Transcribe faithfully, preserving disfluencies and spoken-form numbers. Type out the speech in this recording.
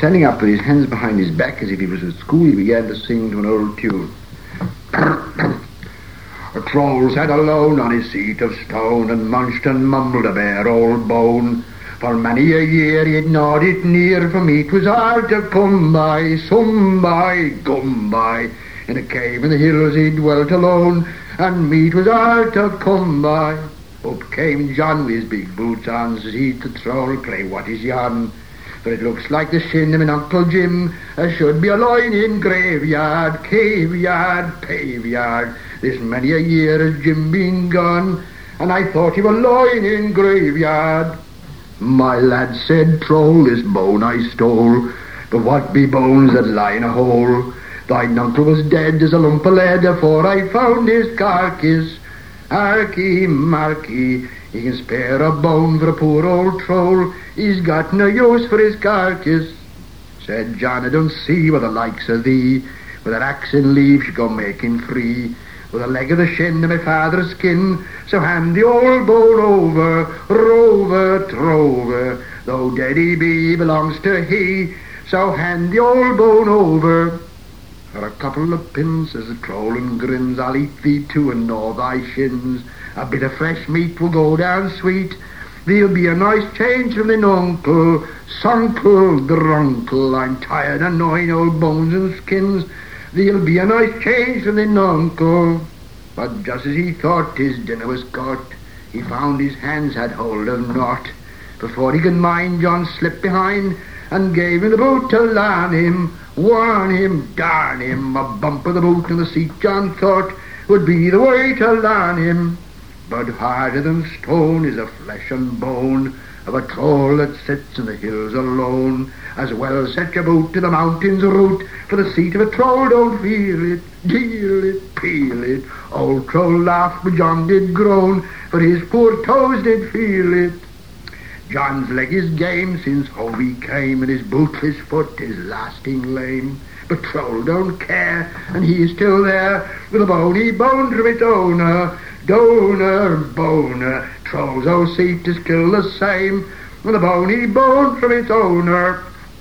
Standing up with his hands behind his back as if he was at school, he began to sing to an old tune. A troll sat alone on his seat of stone and munched and mumbled a bare old bone. For many a year he'd gnawed it near, for meat was hard to come by, some by, gum by. In a cave in the hills he dwelt alone, and meat was hard to come by. Up came John with his big boots on, says he to the troll, "Pray, what is yon? For it looks like the shin of an Uncle Jim, as should be a loin in graveyard, caveyard, paveyard. This many a year has Jim been gone, and I thought he were loin in graveyard." "My lad," said Troll, "this bone I stole, but what be bones that lie in a hole? Thine uncle was dead as a lump of lead afore I found his carcass. Harkee, markee, he can spare a bone for a poor old troll, he's got no use for his carcass." Said John, "I don't see what the likes of thee, with an axe and leave should go making free. With a leg of the shin of my father's skin, so hand the old bone over, rover, trover. Though dead he be, belongs to he, so hand the old bone over." "For a couple of pins," says the troll and grins, "I'll eat thee too and gnaw thy shins. A bit of fresh meat will go down sweet. There'll be a nice change from thine uncle, sunkle, drunkle. I'm tired of gnawing old bones and skins. There'll be a nice change from thine uncle." But just as he thought his dinner was caught, he found his hands had hold of naught. Before he could mind, John slipped behind and gave him the boot to larn him, warn him, darn him. A bump of the boot in the seat, John thought, would be the way to larn him. But harder than stone is the flesh and bone of a troll that sits in the hills alone. As well set your boot to the mountain's root, for the seat of a troll don't feel it, deal it, peel it. Old Troll laughed, but John did groan, for his poor toes did feel it. John's leg is game since home he came, and his bootless foot is lasting lame. But Troll don't care, and he is still there, with a bone he boned from its owner. Donor, boner, Troll's old seat is still the same, with a bone he boned from its owner.